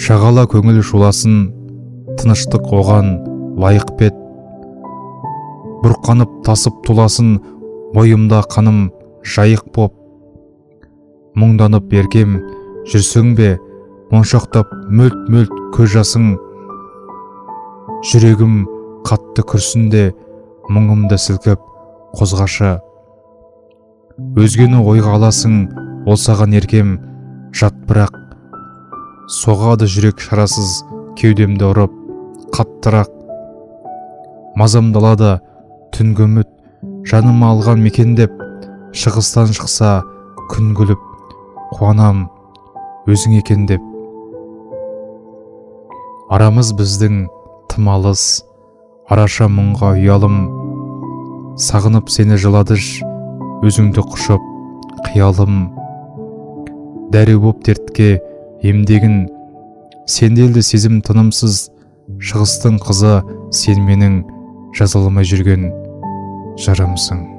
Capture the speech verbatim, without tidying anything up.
шағала көңіл шуласын, тыныштық оған лайық бет. Бұрқанып тасып туласын, бойымда қаным жайық боп. Мұңданып бергем жүрсің бе, моншақтап мөлт-мөлт көз жасың. Жүрегім қатты күрсінде, мұңымды сілкіп қозғашы. Өзгені ойға аласың, ол саған еркем жат, бірақ соғады жүрек шарасыз кеудемді ұрып қаттырақ. Мазамды алады түнгі үміт, жаныма алған мекендеп. Шығыстан шықса күн күліп, қуанам өзің екен деп. Арамыз біздің тым алыс, араша мұңға ұялым. Сағынып сені жыладыш, өзіңді құшып қиялым. Дәрі боп дертке емдегін, сенделді сезім тынымсыз. Шығыстың қызы сен менің жазылмай жүрген жырымсың.